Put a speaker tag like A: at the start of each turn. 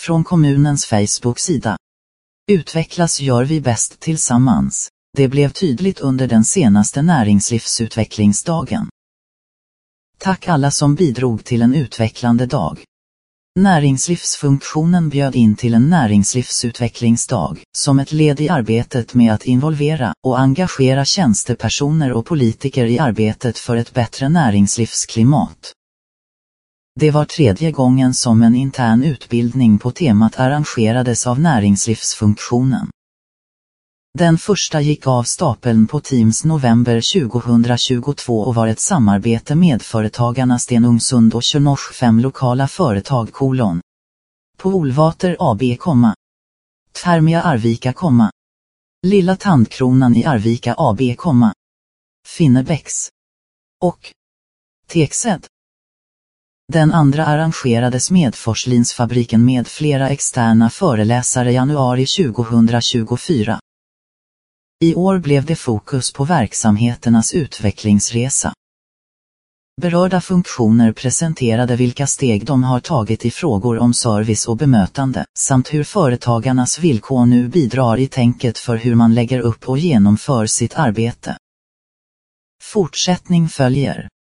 A: Från kommunens Facebook-sida. Utvecklas gör vi bäst tillsammans. Det blev tydligt under den senaste näringslivsutvecklingsdagen. Tack alla som bidrog till en utvecklande dag. Näringslivsfunktionen bjöd in till en näringslivsutvecklingsdag, som ett led i arbetet med att involvera och engagera tjänstepersoner och politiker i arbetet för ett bättre näringslivsklimat. Det var tredje gången som en intern utbildning på temat arrangerades av näringslivsfunktionen. Den första gick av stapeln på Teams november 2022 och var ett samarbete med företagarna Stenungsund och Tjörnors 5 lokala företag : Polvater AB, Thermia Arvika, Lilla Tandkronan i Arvika AB, Finnebäcks och Texed. Den andra arrangerades med Forslinsfabriken med flera externa föreläsare januari 2024. I år blev det fokus på verksamheternas utvecklingsresa. Berörda funktioner presenterade vilka steg de har tagit i frågor om service och bemötande, samt hur företagarnas villkor nu bidrar i tänket för hur man lägger upp och genomför sitt arbete. Fortsättning följer.